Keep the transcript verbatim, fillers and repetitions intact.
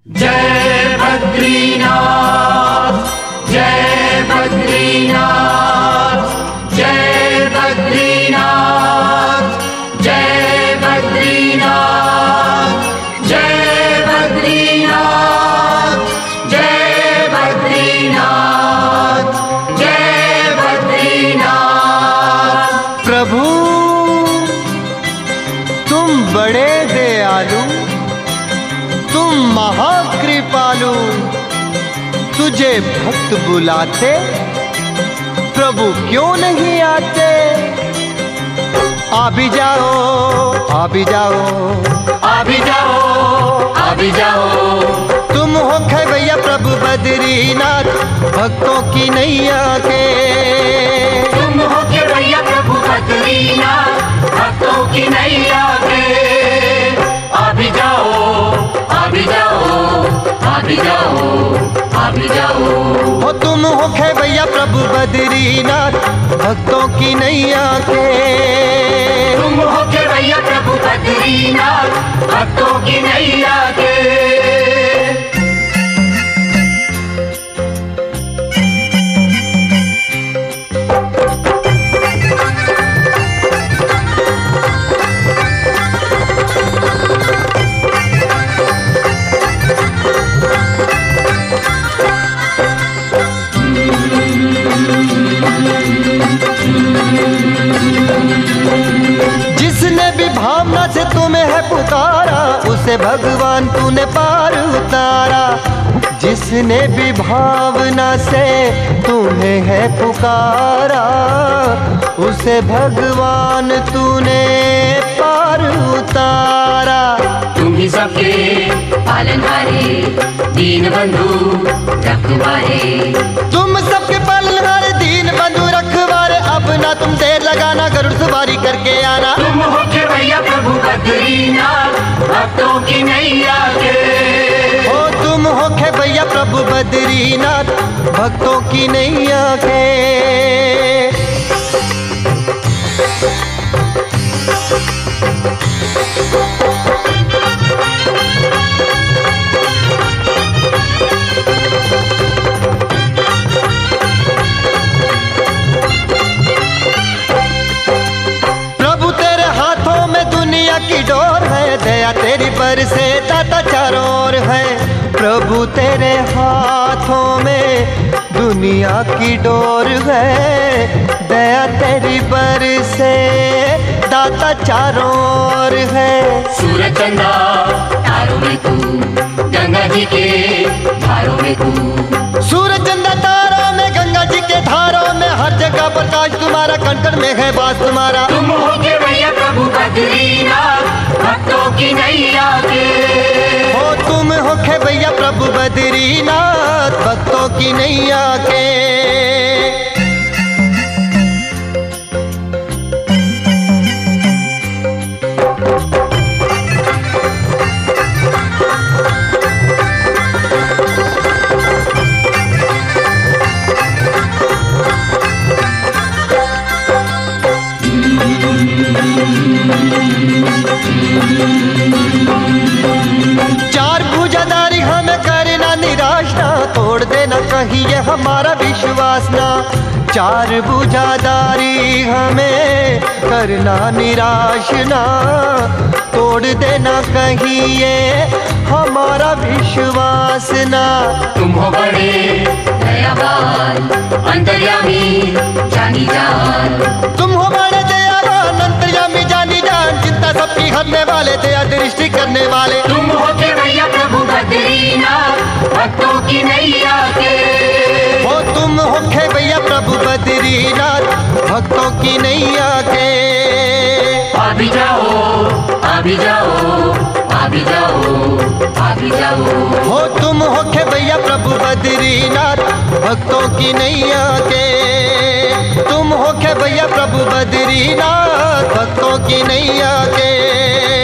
जय बद्रीनाथ, जय बद्रीनाथ, जय बद्रीनाथ, जय बद्रीनाथ, जय बद्रीनाथ, जय बद्रीनाथ, जय बद्रीनाथ। प्रभु तुम बड़े दयालु, तुम महाकृपालु, तुझे भक्त बुलाते प्रभु क्यों नहीं आते? आ भी जाओ, आ भी जाओ, आ भी जाओ, आ भी जाओ। तुम हो भैया प्रभु बद्रीनाथ, भक्तों की नैया के। तुम हो भैया प्रभु बद्रीनाथ, भक्तों की नैया के। आ भी जाओ, आ भी जाओ, आ भी जाओ, आ भी जाओ। हो तुम हो भैया प्रभु बद्रीनाथ, भक्तों की नैया के। तुम हो भैया प्रभु बद्रीनाथ, भक्तों की नैया के। जिसने भी भावना से तुम्हें है पुकारा, उसे भगवान तूने पार उतारा। जिसने भी भावना से तुम्हें है पुकारा, उसे भगवान तूने पार उतारा। तुम ही सबके पालनहारे, दीन बंधु रखवारे। तुम सबके पालनहारे, दीन बंधु रखवारे। अब ना तुम देर लगाना, गरुड़ सवारी करके आना। तुम हो भैया प्रभु बद्रीनाथ, भक्तों की नैया के। हो तुम हो भैया प्रभु बद्रीनाथ, भक्तों की नैया के। की डोर है, दया तेरी बरसे दाता चारों ओर है। प्रभु तेरे हाथों में दुनिया की डोर है, दया तेरी बरसे दाता चारों ओर है। सूरज चंदा तारों में तू, गंगा जी के धारों में तू। सूरज चंदा तारों में, गंगा जी के धारों में, हर जगह प्रकाश तुम्हारा, कण कण में है बास तुम्हारा। तुम हो भैया प्रभु बद्रीनाथ, भक्तों की नैया के। हो तुम हो भैया प्रभु बद्रीनाथ, भक्तों की नैया के। चार भुजाधारी हमें करना निराश ना, तोड़ देना कहीं ये हमारा विश्वास ना। चार भुजाधारी हमें करना निराश ना, तोड़ देना कहीं ये हमारा विश्वास ना। तुम हो बड़े दयावान, अंतर्यामी जानी जान। तुम हो बड़े दयावान, अंतर्यामी जानी जान। चिंता सबकी हरने वाले, दया दृष्टि करने वाले। तुम हो भैया प्रभु बद्रीनाथ, भक्तों की नैया के। हो तुम हो भैया प्रभु बद्रीनाथ, भक्तों की नैया के। आ भी जाओ, आ भी जाओ, आ भी जाओ, आ भी जाओ। हो तुम हो भैया प्रभु बद्रीनाथ, भक्तों की नैया के। तुम हो भैया प्रभु बद्रीनाथ, भक्तों की नैया के।